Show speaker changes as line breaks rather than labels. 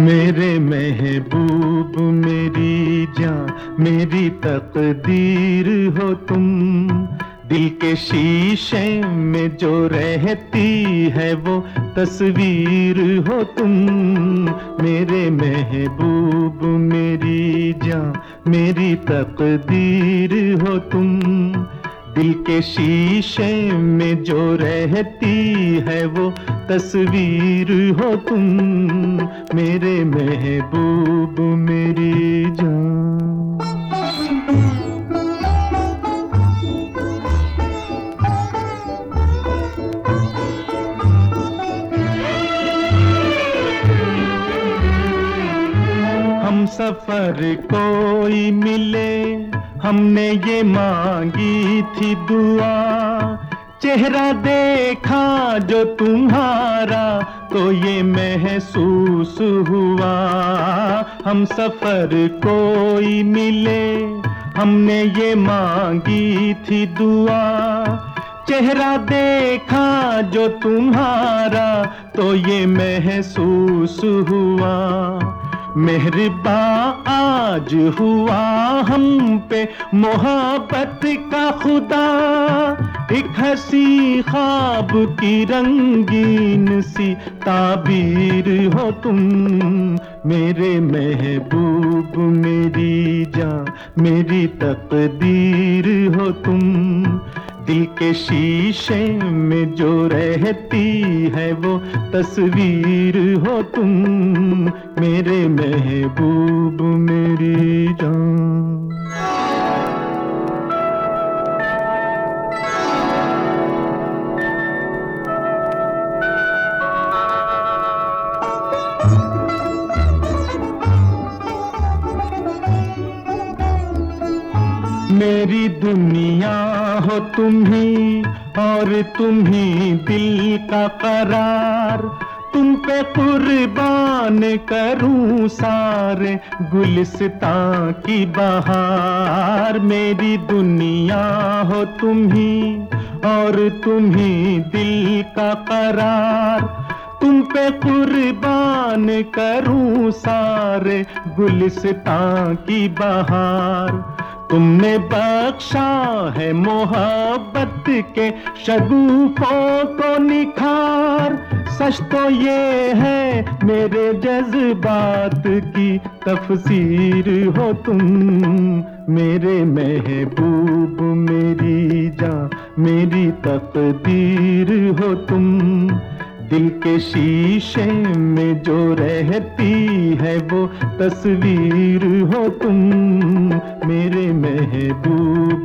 मेरे महबूब मेरी जान मेरी तकदीर हो तुम। दिल के शीशे में जो रहती है वो तस्वीर हो तुम। मेरे महबूब मेरी जान मेरी तकदीर हो तुम। दिल के शीशे में जो रहती है वो तस्वीर हो तुम। मेरे महबूब मेरी जान। हम सफर कोई मिले हमने ये मांगी थी दुआ। चेहरा देखा जो तुम्हारा तो ये महसूस हुआ। हम सफर कोई मिले हमने ये मांगी थी दुआ। चेहरा देखा जो तुम्हारा तो ये महसूस हुआ। मेहरबान आज हुआ हम पे मोहब्बत का खुदा। एक हंसी ख्वाब की रंगीन सी ताबीर हो तुम। मेरे महबूब मेरी जान मेरी तकदीर हो तुम। दिल के शीशे में जो रहती है वो तस्वीर हो तुम। मेरे महबूब मेरी जान। मेरी दुनिया हो तुम ही और तुम ही दिल का करार। तुम पे कुर्बान करूं सारे गुलिस्तां की बहार। मेरी दुनिया हो तुम ही और तुम ही दिल का करार। तुम पे कुर्बान करूं सारे गुलिस्तां की बहार। तुमने बख्शा है मोहब्बत के शगुफों को निखार। सच तो ये है मेरे जज्बात की तफसीर हो तुम। मेरे महबूब मेरी जान मेरी तकदीर हो तुम। दिल के शीशे में जो रहती है वो तस्वीर हो तुम। मेरे महबूब